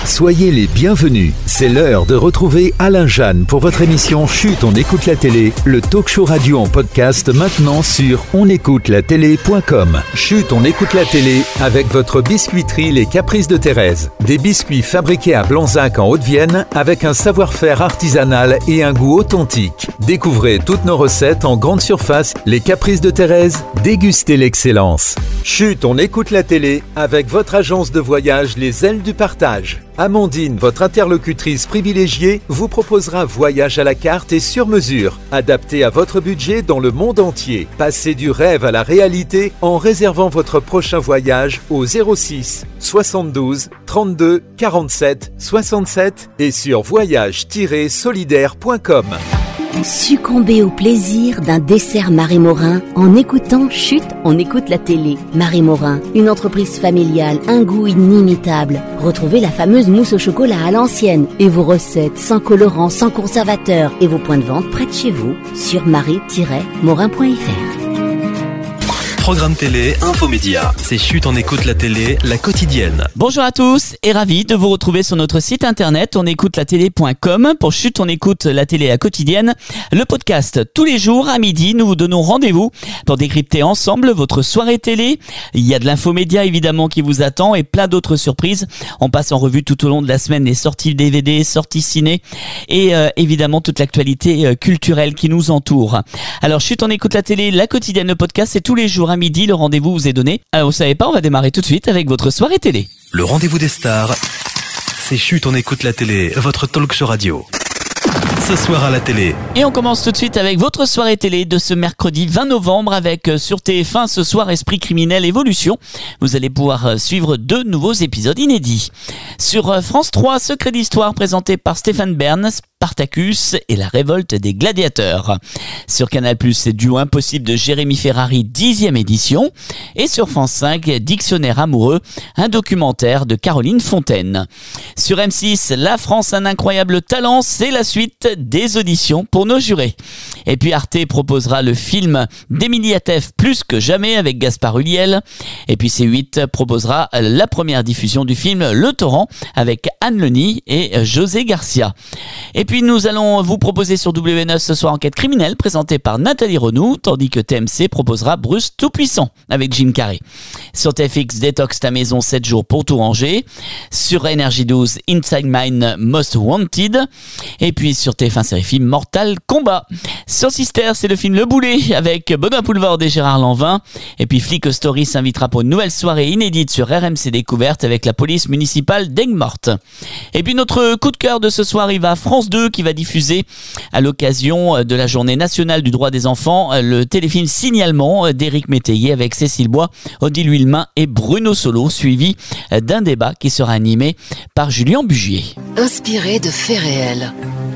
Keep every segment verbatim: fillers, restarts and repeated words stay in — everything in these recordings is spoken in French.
Soyez les bienvenus. C'est l'heure de retrouver Alain Jeanne pour votre émission Chut, on écoute la télé, le talk show radio en podcast maintenant sur on écoute la télé point com. Chut, on écoute la télé avec votre biscuiterie Les Caprices de Thérèse. Des biscuits fabriqués à Blanzac en Haute-Vienne avec un savoir-faire artisanal et un goût authentique. Découvrez toutes nos recettes en grande surface. Les Caprices de Thérèse, dégustez l'excellence. Chut, on écoute la télé avec votre agence de voyage Les Ailes du Partage. Amandine, votre interlocutrice privilégiée, vous proposera voyage à la carte et sur mesure, adapté à votre budget dans le monde entier. Passez du rêve à la réalité en réservant votre prochain voyage au zéro six soixante-douze trente-deux quarante-sept soixante-sept et sur voyage tiret solidaire point com. Succombez au plaisir d'un dessert Marie Morin en écoutant Chut, on écoute la télé. Marie Morin, une entreprise familiale, un goût inimitable. Retrouvez la fameuse mousse au chocolat à l'ancienne et vos recettes sans colorant, sans conservateur et vos points de vente près de chez vous sur marie tiret morin point f r. Programme télé, infomédia. C'est Chut, on écoute la télé, la quotidienne. Bonjour à tous et ravi de vous retrouver sur notre site internet on écoute la télé point com pour Chut, on écoute la télé, la quotidienne. Le podcast, tous les jours à midi, nous vous donnons rendez-vous pour décrypter ensemble votre soirée télé. Il y a de l'infomédia évidemment qui vous attend et plein d'autres surprises. On passe en revue tout au long de la semaine les sorties D V D, sorties ciné et euh, évidemment toute l'actualité euh, culturelle qui nous entoure. Alors Chut, on écoute la télé, la quotidienne, le podcast, c'est tous les jours à midi, le rendez-vous vous est donné. Alors vous savez pas, on va démarrer tout de suite avec votre soirée télé. Le rendez-vous des stars, c'est Chut, on écoute la télé, votre talk show radio. Ce soir à la télé. Et on commence tout de suite avec votre soirée télé de ce mercredi vingt novembre avec euh, sur T F un ce soir Esprit criminel évolution. Vous allez pouvoir euh, suivre deux nouveaux épisodes inédits. Sur euh, France trois, Secret d'Histoire présenté par Stéphane Bern, Spartacus et la révolte des gladiateurs. Sur Canal+, c'est Duo impossible de Jérémy Ferrari, dixième édition. Et sur France cinq, Dictionnaire amoureux, un documentaire de Caroline Fontaine. Sur M six, La France, un incroyable talent, c'est la suite des auditions pour nos jurés. Et puis Arte proposera le film d'Émilie Atef plus que jamais avec Gaspard Ulliel. Et puis C huit proposera la première diffusion du film Le Torrent avec Anne Leni et José Garcia. Et puis nous allons vous proposer sur W neuf ce soir Enquête criminelle présentée par Nathalie Renou, tandis que T M C proposera Bruce Tout-Puissant avec Jim Carrey. Sur T F X, Détox ta maison sept jours pour tout ranger. Sur Énergie douze, Inside Mine Most Wanted. Et puis sur T F un série film Mortal Kombat. Sur Sister, c'est le film Le Boulet avec Benoît Poulvord et Gérard Lanvin. Et puis Flic Story s'invitera pour une nouvelle soirée inédite sur R M C Découverte avec la police municipale d'Aigues-Mortes. Et puis notre coup de cœur de ce soir, il va à France deux qui va diffuser à l'occasion de la journée nationale du droit des enfants le téléfilm Signalement d'Éric Métayer avec Cécile Bois, Odile Huilmin et Bruno Solo, suivi d'un débat qui sera animé par Julien Bugier. Inspiré de faits réels.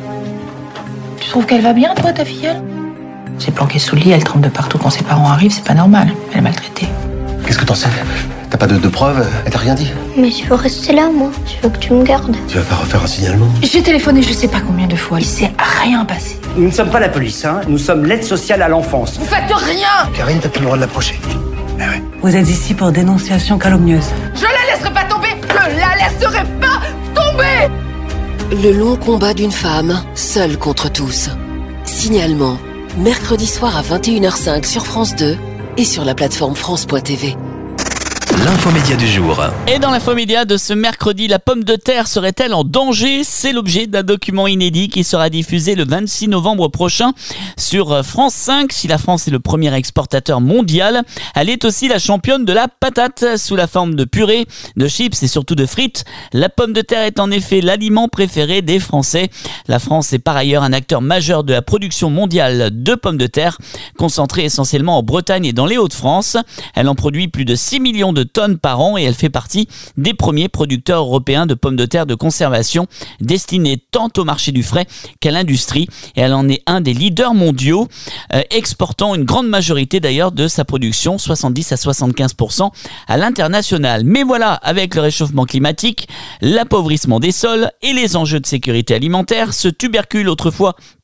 Tu trouves qu'elle va bien, toi, ta filleule? C'est planqué sous le lit, elle tremble de partout quand ses parents arrivent, c'est pas normal. Elle est maltraitée. Qu'est-ce que t'en sais? T'as pas de, de preuves? Elle t'a rien dit? Mais je veux rester là, moi. Je veux que tu me gardes. Tu vas pas refaire un signalement? J'ai téléphoné je sais pas combien de fois, il s'est rien passé. Nous ne sommes pas la police, hein. Nous sommes l'aide sociale à l'enfance. Vous faites rien! Karine, t'as plus le droit de l'approcher. Mais ouais. Vous êtes ici pour dénonciation calomnieuse. Je la laisserai pas tomber! Je la laisserai pas tomber! Le long combat d'une femme, seule contre tous. Signalement, mercredi soir à vingt et une heures cinq sur France deux et sur la plateforme France point T V. L'infomédia du jour. Et dans l'infomédia de ce mercredi, la pomme de terre serait-elle en danger? C'est l'objet d'un document inédit qui sera diffusé le vingt-six novembre prochain sur France cinq. Si la France est le premier exportateur mondial, elle est aussi la championne de la patate sous la forme de purée, de chips et surtout de frites. La pomme de terre est en effet l'aliment préféré des Français. La France est par ailleurs un acteur majeur de la production mondiale de pommes de terre, concentrée essentiellement en Bretagne et dans les Hauts-de-France. Elle en produit plus de six millions de tonnes par an et elle fait partie des premiers producteurs européens de pommes de terre de conservation destinés tant au marché du frais qu'à l'industrie, et elle en est un des leaders mondiaux, euh, exportant une grande majorité d'ailleurs de sa production, soixante-dix à soixante-quinze pour cent à l'international. Mais voilà, avec le réchauffement climatique, l'appauvrissement des sols et les enjeux de sécurité alimentaire, ce tubercule autrefois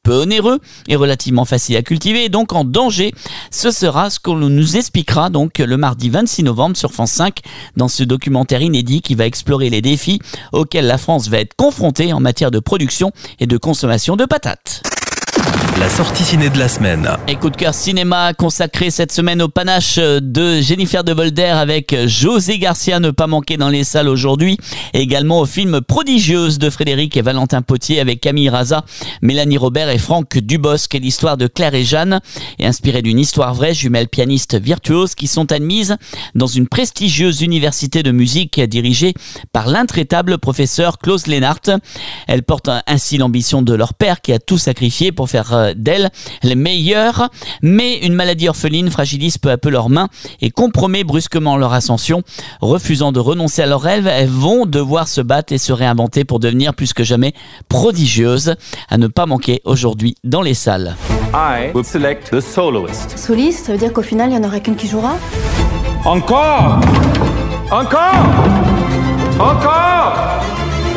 peu onéreux et relativement facile à cultiver et donc en danger. Ce sera ce qu'on nous expliquera donc le mardi vingt-six novembre sur France cinq dans ce documentaire inédit qui va explorer les défis auxquels la France va être confrontée en matière de production et de consommation de patates. La sortie ciné de la semaine. Et coup de cœur cinéma consacré cette semaine au panache de Jennifer de Volder avec José Garcia, ne pas manquer dans les salles aujourd'hui. Et également au film Prodigieuse de Frédéric et Valentin Potier avec Camille Raza, Mélanie Robert et Franck Dubosc. L'histoire de Claire et Jeanne est inspirée d'une histoire vraie, jumelles pianistes virtuoses qui sont admises dans une prestigieuse université de musique dirigée par l'intraitable professeur Klaus Lennart. Elles portent ainsi l'ambition de leur père qui a tout sacrifié pour faire d'elles les meilleures, mais une maladie orpheline fragilise peu à peu leurs mains et compromet brusquement leur ascension. Refusant de renoncer à leurs rêves, elles vont devoir se battre et se réinventer pour devenir plus que jamais prodigieuses. À ne pas manquer aujourd'hui dans les salles. I will select the soloist. Soliste, ça veut dire qu'au final, il n'y en aura qu'une qui jouera ? Encore! Encore! Encore!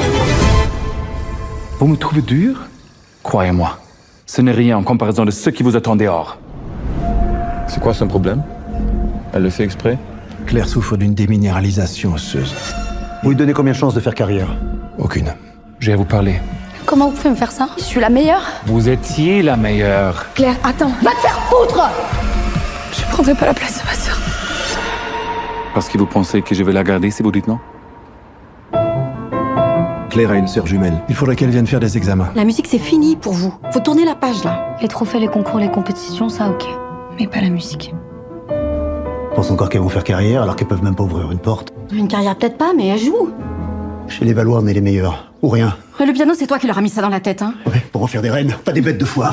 Vous me trouvez dur ? Croyez-moi. Ce n'est rien en comparaison de ce qui vous attend dehors. C'est quoi son problème? Elle le fait exprès? Claire souffre d'une déminéralisation osseuse. Vous lui donnez combien de chances de faire carrière? Aucune. Je vais vous parler. Comment vous pouvez me faire ça? Je suis la meilleure? Vous étiez la meilleure. Claire, attends. Va te faire foutre! Je prendrai pas la place de ma sœur. Parce que vous pensez que je vais la garder si vous dites non? Claire a une sœur jumelle. Il faudrait qu'elle vienne faire des examens. La musique, c'est fini pour vous. Faut tourner la page, là. Les trophées, les concours, les compétitions, ça, ok. Mais pas la musique. Je pense encore qu'elles vont faire carrière alors qu'elles peuvent même pas ouvrir une porte. Une carrière, peut-être pas, mais elles jouent. Chez les Valois, on est les meilleurs. Ou rien. Mais le piano, c'est toi qui leur as mis ça dans la tête, hein. Ouais, pour en faire des reines, pas des bêtes de foire.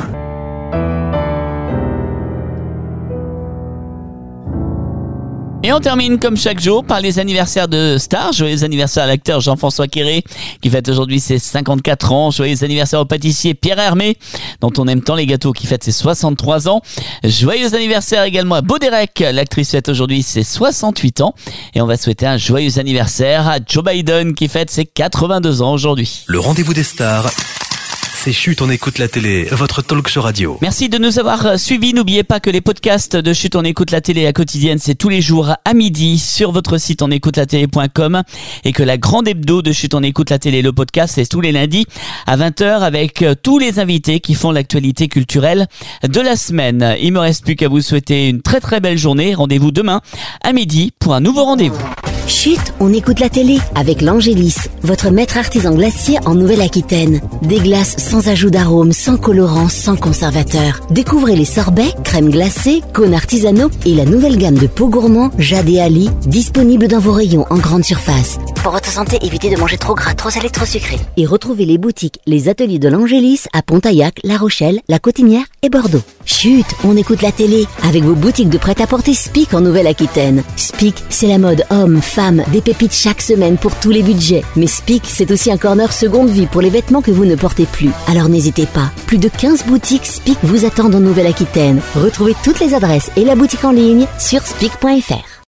Et on termine comme chaque jour par les anniversaires de stars. Joyeux anniversaire à l'acteur Jean-François Quéré qui fête aujourd'hui ses cinquante-quatre ans. Joyeux anniversaire au pâtissier Pierre Hermé dont on aime tant les gâteaux qui fête ses soixante-trois ans. Joyeux anniversaire également à Baudérec. L'actrice fête aujourd'hui ses soixante-huit ans. Et on va souhaiter un joyeux anniversaire à Joe Biden qui fête ses quatre-vingt-deux ans aujourd'hui. Le rendez-vous des stars. C'est Chut, on écoute la télé, votre talk show radio. Merci de nous avoir suivis. N'oubliez pas que les podcasts de Chut, on écoute la télé à quotidienne, c'est tous les jours à midi sur votre site on écoute la télé point com et que la grande hebdo de Chut, on écoute la télé, le podcast, c'est tous les lundis à vingt heures avec tous les invités qui font l'actualité culturelle de la semaine. Il me reste plus qu'à vous souhaiter une très très belle journée. Rendez-vous demain à midi pour un nouveau rendez-vous. Chut, on écoute la télé avec l'Angélis, votre maître artisan glacier en Nouvelle-Aquitaine. Des glaces sans ajout d'arômes, sans colorants, sans conservateurs. Découvrez les sorbets, crèmes glacées, cônes artisanaux et la nouvelle gamme de pots gourmands Jade et Ali, disponible dans vos rayons en grande surface. Pour votre santé, évitez de manger trop gras, trop salé, trop sucré. Et retrouvez les boutiques, les ateliers de l'Angélis à Pontaillac, La Rochelle, La Cotinière et Bordeaux. Chut, on écoute la télé avec vos boutiques de prêt-à-porter Spic en Nouvelle-Aquitaine. Spic, c'est la mode homme, femme, des pépites chaque semaine pour tous les budgets. Mais Spic, c'est aussi un corner seconde vie pour les vêtements que vous ne portez plus. Alors n'hésitez pas, plus de quinze boutiques Spic vous attendent en Nouvelle-Aquitaine. Retrouvez toutes les adresses et la boutique en ligne sur spic point f r.